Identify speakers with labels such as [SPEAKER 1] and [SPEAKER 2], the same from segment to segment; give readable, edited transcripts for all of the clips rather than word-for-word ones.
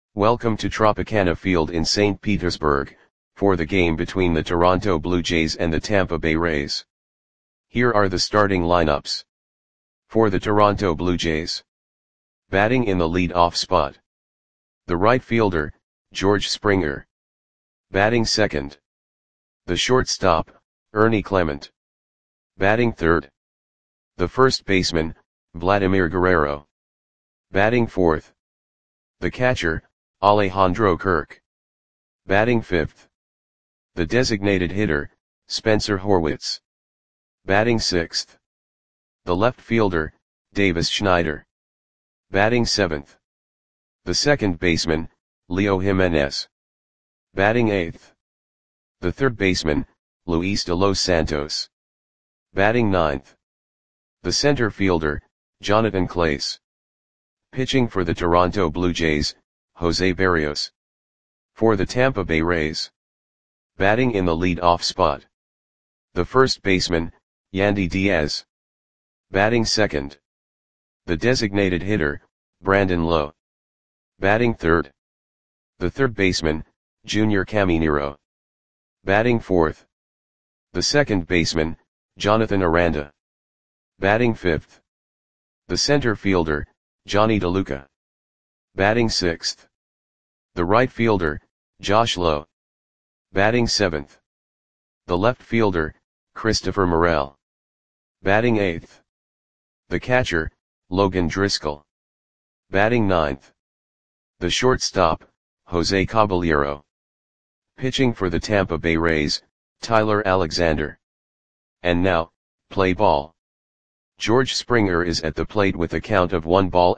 [SPEAKER 1] Welcome to Tropicana Field in St. Petersburg, for the game between the Toronto Blue Jays and the Tampa Bay Rays. Here are the starting lineups. For the Toronto Blue Jays. Batting in the lead-off spot. The right fielder, George Springer. Batting second. The shortstop, Ernie Clement. Batting third. The first baseman, Vladimir Guerrero. Batting fourth. The catcher, Alejandro Kirk. Batting fifth. The designated hitter, Spencer Horwitz. Batting sixth. The left fielder, Davis Schneider. Batting seventh. The second baseman, Leo Jimenez. Batting eighth. The third baseman, Luis de los Santos. Batting ninth. The center fielder, Jonathan Clase. Pitching for the Toronto Blue Jays, Jose Berrios. For the Tampa Bay Rays. Batting in the lead-off spot. The first baseman, Yandy Diaz. Batting second. The designated hitter, Brandon Lowe. Batting third. The third baseman, Junior Caminero. Batting fourth. The second baseman, Jonathan Aranda. Batting fifth. The center fielder, Johnny DeLuca. Batting sixth. The right fielder, Josh Lowe. Batting seventh. The left fielder, Christopher Morel. Batting eighth. The catcher, Logan Driscoll. Batting ninth. The shortstop, Jose Caballero. Pitching for the Tampa Bay Rays, Tyler Alexander. And now, play ball. George Springer is at the plate with a count of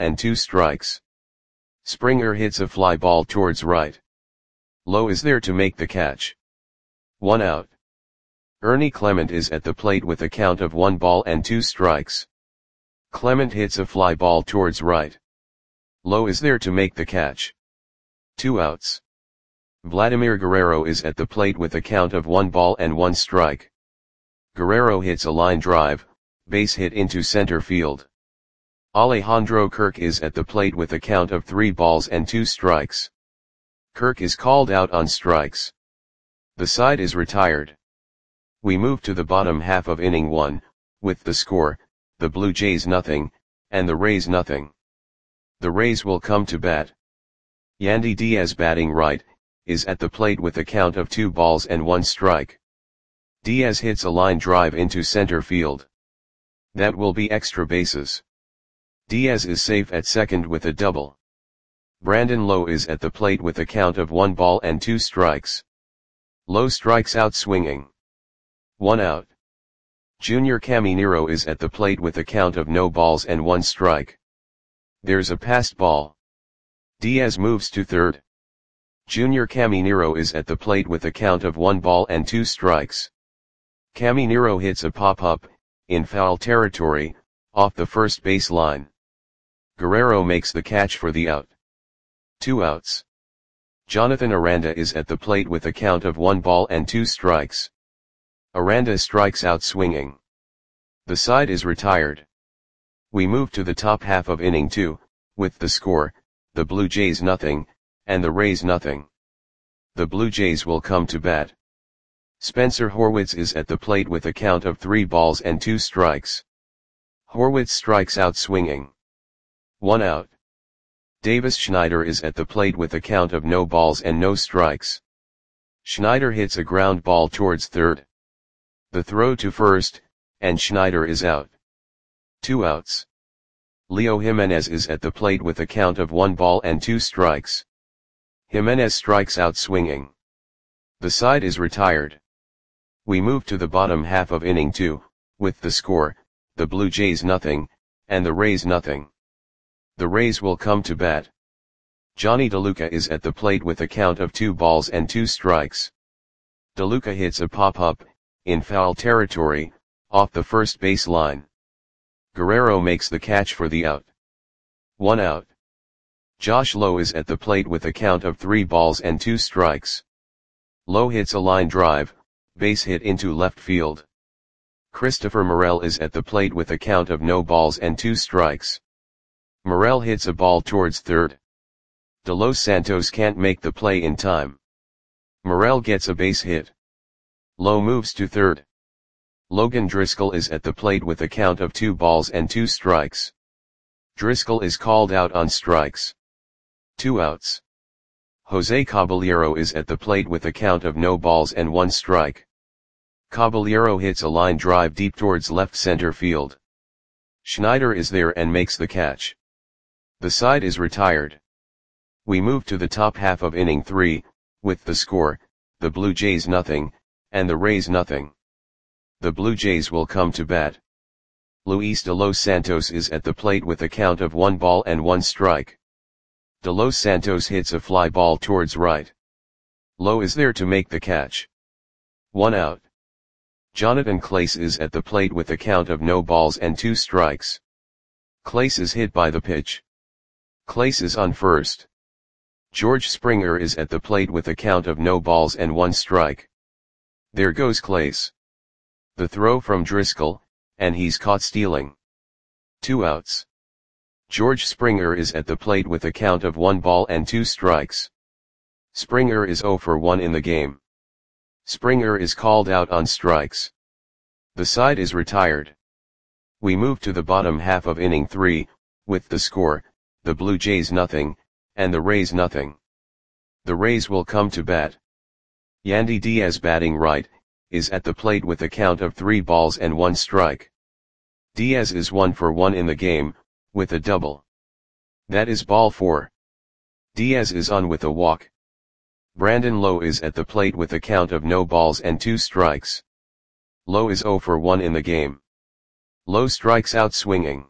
[SPEAKER 1] 1-2 Springer hits a fly ball towards right. Lowe is there to make the catch. 1 out. Ernie Clement is at the plate with a count of 1-2 Clement hits a fly ball towards right. Lowe is there to make the catch. 2 outs. Vladimir Guerrero is at the plate with a count of 1-1. Guerrero hits a line drive, base hit into center field. Alejandro Kirk is at the plate with a count of 3-2. Kirk is called out on strikes. The side is retired. We move to the bottom half of inning 1, with the score, the Blue Jays 0, and the Rays 0. The Rays will come to bat. Yandy Diaz batting right, is at the plate with a count of 2-1. Diaz hits a line drive into center field. That will be extra bases. Diaz is safe at second with a double. Brandon Lowe is at the plate with a count of 1-2. Lowe strikes out swinging. 1 out. Junior Caminero is at the plate with a count of 0-1. There's a passed ball. Diaz moves to third. Junior Caminero is at the plate with a count of 1-2. Caminero hits a pop-up, in foul territory, off the first base line. Guerrero makes the catch for the out. 2 outs. Jonathan Aranda is at the plate with a count of 1-2. Aranda strikes out swinging. The side is retired. We move to the top half of inning 2, with the score, the Blue Jays 0, and the Rays 0. The Blue Jays will come to bat. Spencer Horwitz is at the plate with a count of 3-2. Horwitz strikes out swinging. 1 out. Davis Schneider is at the plate with a count of 0-0. Schneider hits a ground ball towards third. The throw to first, and Schneider is out. 2 outs. Leo Jimenez is at the plate with a count of 1-2. Jimenez strikes out swinging. The side is retired. We move to the bottom half of inning 2, with the score, the Blue Jays 0, and the Rays 0. The Rays will come to bat. Johnny DeLuca is at the plate with a count of 2-2. DeLuca hits a pop-up, in foul territory, off the first base line. Guerrero makes the catch for the out. 1 out. Josh Lowe is at the plate with a count of 3-2. Lowe hits a line drive, base hit into left field. Christopher Morel is at the plate with a count of 0-2. Morel hits a ball towards third. De Los Santos can't make the play in time. Morel gets a base hit. Lowe moves to third. Logan Driscoll is at the plate with a count of 2 balls and 2 strikes. Driscoll is called out on strikes. 2 outs. Jose Caballero is at the plate with a count of no balls and 1 strike. Caballero hits a line drive deep towards left center field. Schneider is there and makes the catch. The side is retired. We move to the top half of inning 3, with the score, the Blue Jays nothing, and the Rays nothing. The Blue Jays will come to bat. Luis de Los Santos is at the plate with a count of 1 ball and 1 strike. De Los Santos hits a fly ball towards right. Lowe is there to make the catch. 1 out. Jonathan Clase is at the plate with a count of no balls and 2 strikes. Clase is hit by the pitch. Clase is on first. George Springer is at the plate with a count of no balls and 1 strike. There goes Clase. The throw from Driscoll, and he's caught stealing. 2 outs. George Springer is at the plate with a count of 1 ball and 2 strikes. Springer is 0 for 1 in the game. Springer is called out on strikes. The side is retired. We move to the bottom half of inning 3, with the score, the Blue Jays nothing, and the Rays nothing. The Rays will come to bat. Yandy Diaz batting right, is at the plate with a count of 3 balls and 1 strike. Diaz is 1 for 1 in the game, with a double. That is ball 4. Diaz is on with a walk. Brandon Lowe is at the plate with a count of no balls and 2 strikes. Lowe is 0 for 1 in the game. Lowe strikes out swinging.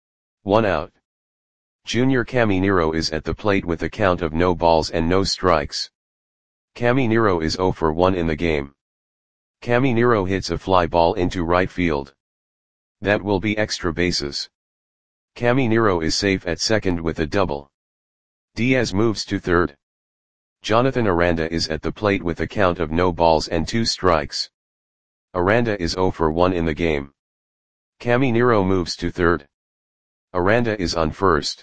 [SPEAKER 1] 1 out. Junior Caminero is at the plate with a count of no balls and no strikes. Caminero is 0 for 1 in the game. Caminero hits a fly ball into right field. That will be extra bases. Caminero is safe at second with a double. Diaz moves to third. Jonathan Aranda is at the plate with a count of no balls and 2 strikes. Aranda is 0 for 1 in the game. Caminero moves to third. Aranda is on first.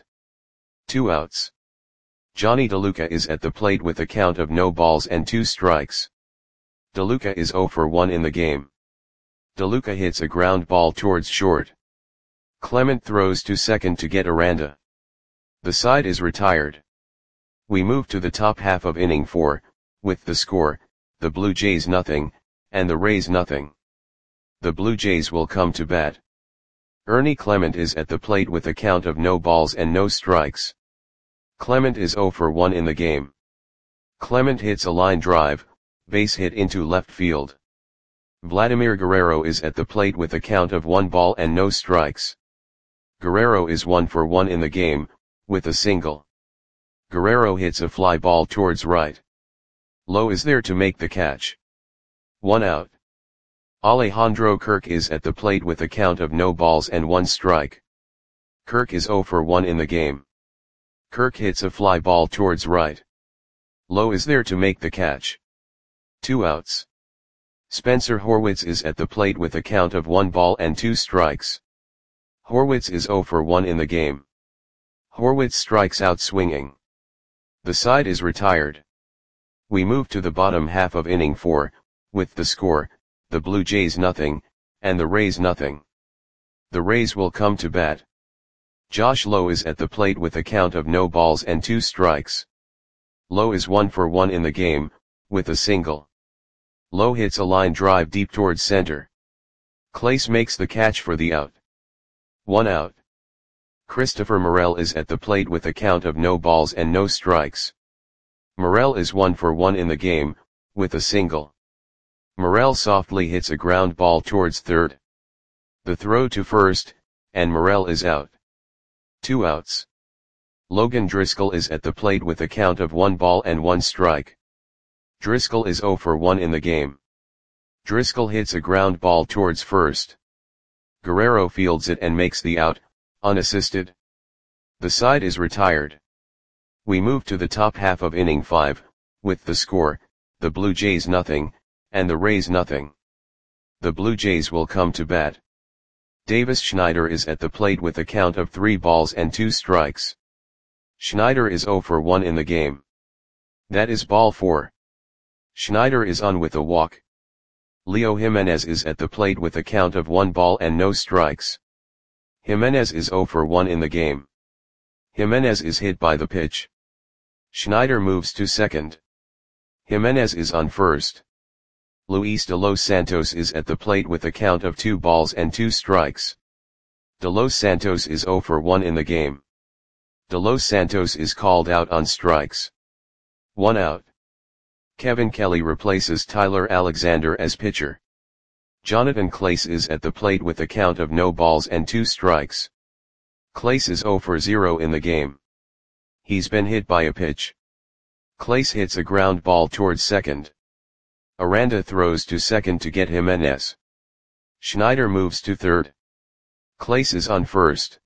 [SPEAKER 1] 2 outs. Johnny DeLuca is at the plate with a count of no balls and 2 strikes. DeLuca is 0 for 1 in the game. DeLuca hits a ground ball towards short. Clement throws to second to get Aranda. The side is retired. We move to the top half of inning 4, with the score, the Blue Jays nothing, and the Rays nothing. The Blue Jays will come to bat. Ernie Clement is at the plate with a count of no balls and no strikes. Clement is 0 for 1 in the game. Clement hits a line drive, base hit into left field. Vladimir Guerrero is at the plate with a count of 1 ball and no strikes. Guerrero is 1 for 1 in the game, with a single. Guerrero hits a fly ball towards right. Lowe is there to make the catch. 1 out. Alejandro Kirk is at the plate with a count of no balls and 1 strike. Kirk is 0 for 1 in the game. Kirk hits a fly ball towards right. Lowe is there to make the catch. 2 outs. Spencer Horwitz is at the plate with a count of 1 ball and 2 strikes. Horwitz is 0 for 1 in the game. Horwitz strikes out swinging. The side is retired. We move to the bottom half of inning 4, with the score, the Blue Jays nothing, and the Rays nothing. The Rays will come to bat. Josh Lowe is at the plate with a count of no balls and 2 strikes. Lowe is 1 for 1 in the game, with a single. Lowe hits a line drive deep towards center. Clase makes the catch for the out. 1 out. Christopher Morel is at the plate with a count of no balls and no strikes. Morel is 1 for 1 in the game, with a single. Morel softly hits a ground ball towards third. The throw to first, and Morel is out. 2 outs. Logan Driscoll is at the plate with a count of 1 ball and 1 strike. Driscoll is 0 for 1 in the game. Driscoll hits a ground ball towards first. Guerrero fields it and makes the out, unassisted. The side is retired. We move to the top half of inning 5, with the score, the Blue Jays nothing, and the Rays nothing. The Blue Jays will come to bat. Davis Schneider is at the plate with a count of 3 balls and 2 strikes. Schneider is 0 for 1 in the game. That is ball 4. Schneider is on with a walk. Leo Jimenez is at the plate with a count of 1 ball and no strikes. Jimenez is 0 for 1 in the game. Jimenez is hit by the pitch. Schneider moves to second. Jimenez is on first. Luis de los Santos is at the plate with a count of 2 balls and 2 strikes. De los Santos is 0 for 1 in the game. De los Santos is called out on strikes. 1 out. Kevin Kelly replaces Tyler Alexander as pitcher. Jonathan Clase is at the plate with a count of no balls and 2 strikes. Clase is 0 for 0 in the game. He's been hit by a pitch. Clase hits a ground ball towards second. Aranda throws to second to get Jimenez. Schneider moves to third. Clase is on first.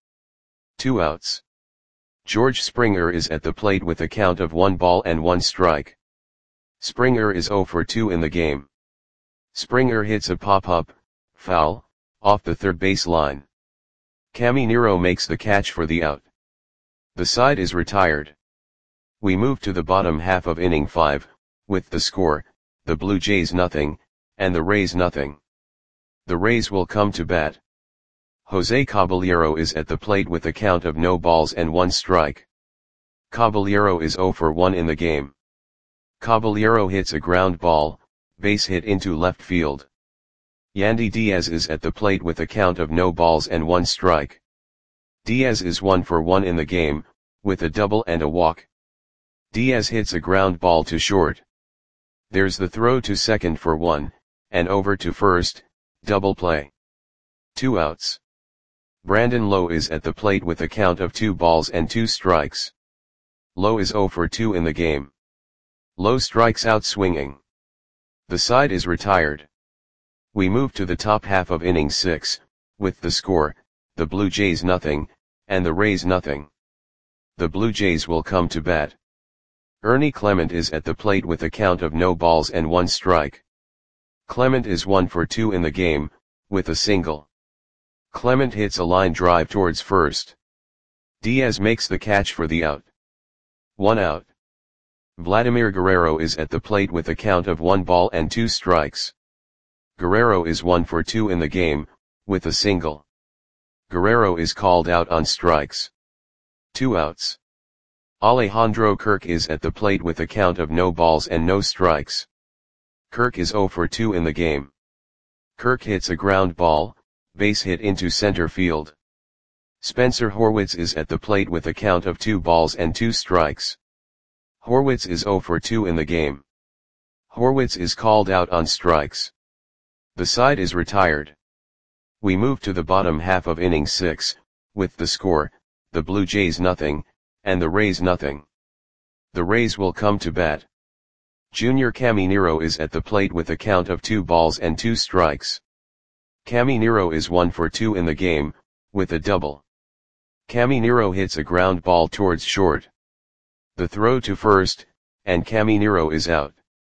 [SPEAKER 1] 2 outs. George Springer is at the plate with a count of 1 ball and 1 strike. Springer is 0 for 2 in the game. Springer hits a pop-up, foul, off the third base line. Caminero makes the catch for the out. The side is retired. We move to the bottom half of inning 5, with the score, the Blue Jays nothing, and the Rays nothing. The Rays will come to bat. Jose Caballero is at the plate with a count of no balls and 1 strike. Caballero is 0 for 1 in the game. Caballero hits a ground ball, base hit into left field. Yandy Diaz is at the plate with a count of no balls and 1 strike. Diaz is 1 for 1 in the game, with a double and a walk. Diaz hits a ground ball to short. There's the throw to second for 1, and over to first, double play. 2 outs. Brandon Lowe is at the plate with a count of 2 balls and 2 strikes. Lowe is 0 for 2 in the game. Lowe strikes out swinging. The side is retired. We move to the top half of inning 6, with the score, the Blue Jays nothing, and the Rays nothing. The Blue Jays will come to bat. Ernie Clement is at the plate with a count of no balls and 1 strike. Clement is 1 for 2 in the game, with a single. Clement hits a line drive towards first. Diaz makes the catch for the out. 1 out. Vladimir Guerrero is at the plate with a count of 1 ball and 2 strikes. Guerrero is 1 for 2 in the game, with a single. Guerrero is called out on strikes. 2 outs. Alejandro Kirk is at the plate with a count of no balls and no strikes. Kirk is 0 for 2 in the game. Kirk hits a ground ball, base hit into center field. Spencer Horwitz is at the plate with a count of 2 balls and 2 strikes. Horwitz is 0 for 2 in the game. Horwitz is called out on strikes. The side is retired. We move to the bottom half of inning 6, with the score, the Blue Jays nothing, and the Rays nothing. The Rays will come to bat. Junior Caminero is at the plate with a count of 2 balls and 2 strikes. Caminero is 1 for 2 in the game, with a double. Caminero hits a ground ball towards short. The throw to first, and Caminero is out.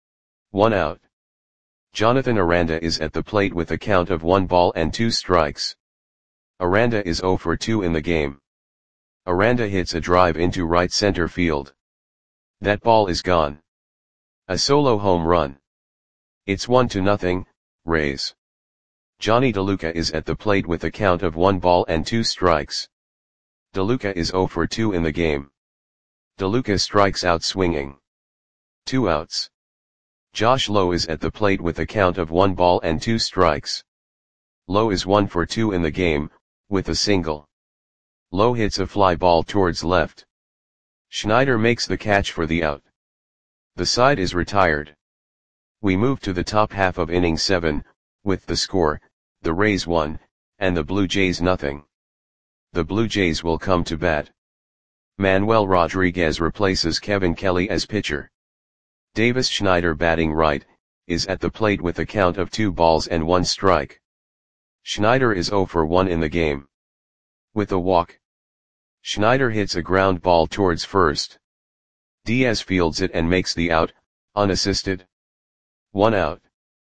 [SPEAKER 1] 1 out. Jonathan Aranda is at the plate with a count of 1 ball and 2 strikes. Aranda is 0 for 2 in the game. Aranda hits a drive into right center field. That ball is gone. A solo home run. It's 1-0, Rays. Johnny DeLuca is at the plate with a count of 1 ball and 2 strikes. DeLuca is 0 for 2 in the game. DeLuca strikes out swinging. 2 outs. Josh Lowe is at the plate with a count of 1 ball and 2 strikes. Lowe is 1 for 2 in the game, with a single. Lowe hits a fly ball towards left. Schneider makes the catch for the out. The side is retired. We move to the top half of inning 7, with the score, the Rays 1, and the Blue Jays nothing. The Blue Jays will come to bat. Manuel Rodriguez replaces Kevin Kelly as pitcher. Davis Schneider, batting right, is at the plate with a count of 2 balls and 1 strike. Schneider is 0 for 1 in the game. With a walk. Schneider hits a ground ball towards first. Diaz fields it and makes the out, unassisted. 1 out.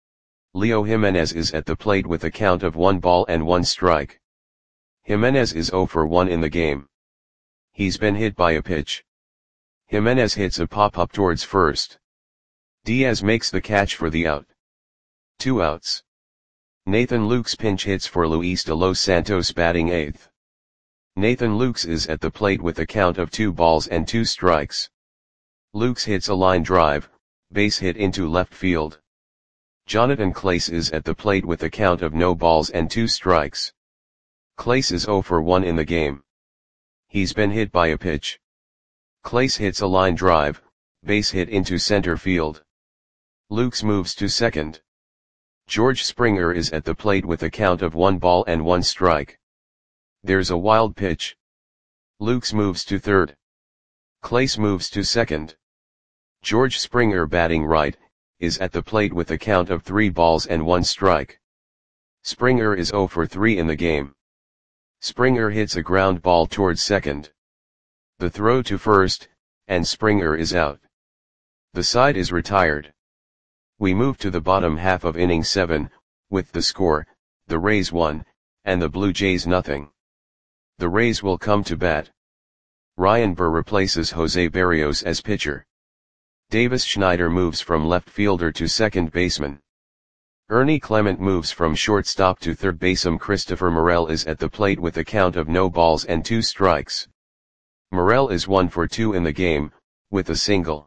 [SPEAKER 1] Leo Jimenez is at the plate with a count of 1 ball and 1 strike. Jimenez is 0 for 1 in the game. He's been hit by a pitch. Jimenez hits a pop-up towards first. Diaz makes the catch for the out. 2 outs. Nathan Lukes pinch hits for Luis de Los Santos batting 8th. Nathan Lukes is at the plate with a count of 2 balls and 2 strikes. Lukes hits a line drive, base hit into left field. Jonathan Clase is at the plate with a count of no balls and 2 strikes. Clase is 0 for 1 in the game. He's been hit by a pitch. Clase hits a line drive, base hit into center field. Lukes moves to second. George Springer is at the plate with a count of 1 ball and 1 strike. There's a wild pitch. Lukes moves to third. Clase moves to second. George Springer batting right, is at the plate with a count of 3 balls and 1 strike. Springer is 0 for 3 in the game. Springer hits a ground ball towards second. The throw to first, and Springer is out. The side is retired. We move to the bottom half of inning 7, with the score, the Rays 1, and the Blue Jays nothing. The Rays will come to bat. Ryan Burr replaces Jose Berrios as pitcher. Davis Schneider moves from left fielder to second baseman. Ernie Clement moves from shortstop to third baseman. Christopher Morel is at the plate with a count of no balls and 2 strikes. Morel is 1 for 2 in the game, with a single.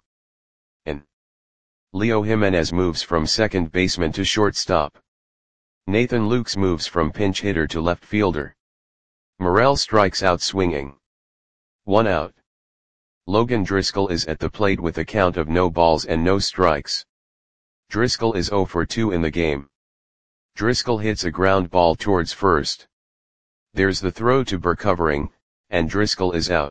[SPEAKER 1] Leo Jimenez moves from second baseman to shortstop. Nathan Lukes moves from pinch hitter to left fielder. Morel strikes out swinging. 1 out. Logan Driscoll is at the plate with a count of no balls and no strikes. Driscoll is 0 for 2 in the game. Driscoll hits a ground ball towards first. There's the throw to Burr covering, and Driscoll is out.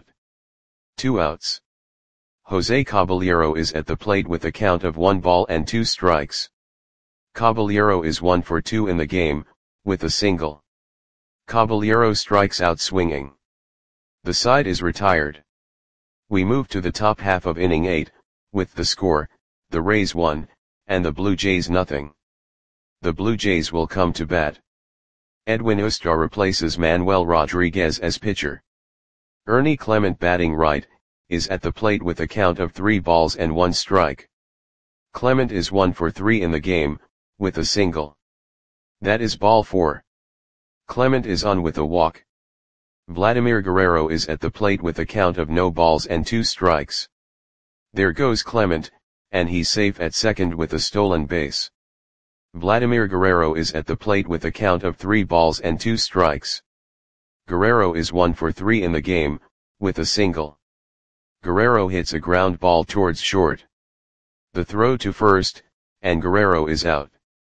[SPEAKER 1] 2 outs. Jose Caballero is at the plate with a count of 1 ball and 2 strikes. Caballero is 1 for 2 in the game, with a single. Caballero strikes out swinging. The side is retired. We move to the top half of inning 8, with the score, the Rays 1, and the Blue Jays nothing. The Blue Jays will come to bat. Edwin Ustar replaces Manuel Rodriguez as pitcher. Ernie Clement batting right, is at the plate with a count of 3 balls and 1 strike. Clement is 1 for 3 in the game, with a single. That is ball 4. Clement is on with a walk. Vladimir Guerrero is at the plate with a count of no balls and 2 strikes. There goes Clement, and he's safe at second with a stolen base. Vladimir Guerrero is at the plate with a count of 3 balls and 2 strikes. Guerrero is 1 for 3 in the game, with a single. Guerrero hits a ground ball towards short. The throw to first, and Guerrero is out.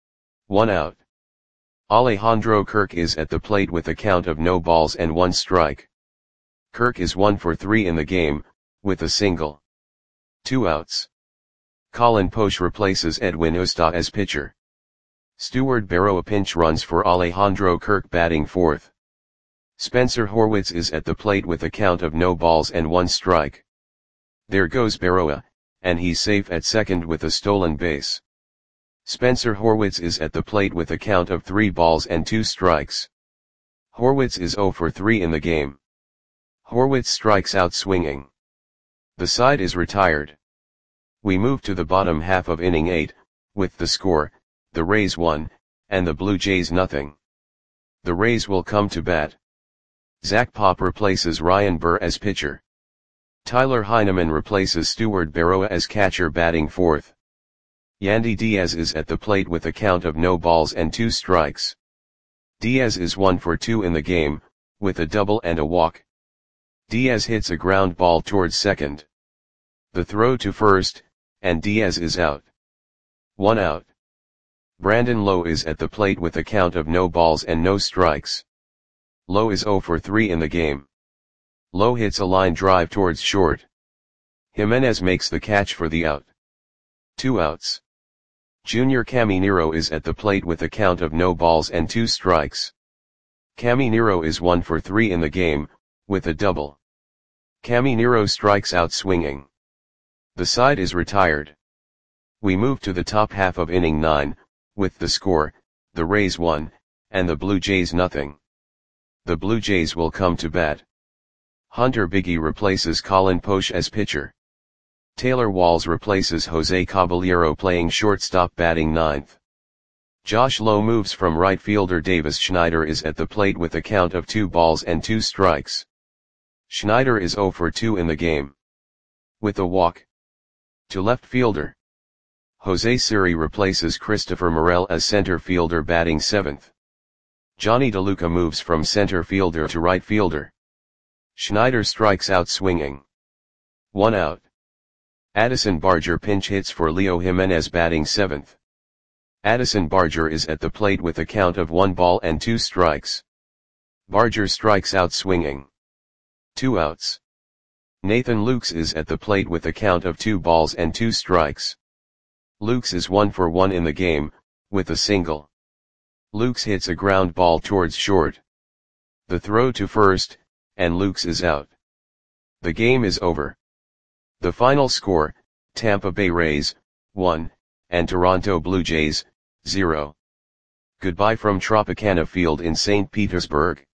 [SPEAKER 1] 1 out. Alejandro Kirk is at the plate with a count of no balls and 1 strike. Kirk is 1 for 3 in the game, with a single. 2 outs. Colin Poche replaces Edwin Ustar as pitcher. Stuart Barrow pinch runs for Alejandro Kirk batting 4th. Spencer Horwitz is at the plate with a count of no balls and 1 strike. There goes Barrow, and he's safe at second with a stolen base. Spencer Horwitz is at the plate with a count of 3 balls and 2 strikes. Horwitz is 0 for 3 in the game. Horwitz strikes out swinging. The side is retired. We move to the bottom half of inning 8, with the score, the Rays 1, and the Blue Jays nothing. The Rays will come to bat. Zach Pop replaces Ryan Burr as pitcher. Tyler Heineman replaces Stuart Barrow as catcher batting 4th. Yandy Diaz is at the plate with a count of no balls and 2 strikes. Diaz is 1 for 2 in the game, with a double and a walk. Diaz hits a ground ball towards second. The throw to first, and Diaz is out. 1 out. Brandon Lowe is at the plate with a count of no balls and no strikes. Lowe is 0 for 3 in the game. Lowe hits a line drive towards short. Jimenez makes the catch for the out. 2 outs. Junior Caminero is at the plate with a count of no balls and 2 strikes. Caminero is 1 for 3 in the game, with a double. Caminero strikes out swinging. The side is retired. We move to the top half of inning 9, with the score, the Rays 1, and the Blue Jays nothing. The Blue Jays will come to bat. Hunter Biggie replaces Colin Poche as pitcher. Taylor Walls replaces Jose Caballero playing shortstop batting ninth. Josh Lowe moves from right fielder. Davis Schneider is at the plate with a count of 2 balls and 2 strikes. Schneider is 0 for 2 in the game, with a walk. To left fielder, Jose Siri replaces Christopher Morel as center fielder batting 7th. Johnny DeLuca moves from center fielder to right fielder. Schneider strikes out swinging. 1 out. Addison Barger pinch hits for Leo Jimenez batting 7th. Addison Barger is at the plate with a count of 1 ball and 2 strikes. Barger strikes out swinging. 2 outs. Nathan Lukes is at the plate with a count of 2 balls and 2 strikes. Lukes is 1 for 1 in the game, with a single. Lukes hits a ground ball towards short. The throw to first, and Lukes is out. The game is over. The final score, Tampa Bay Rays, 1, and Toronto Blue Jays, 0. Goodbye from Tropicana Field in St. Petersburg.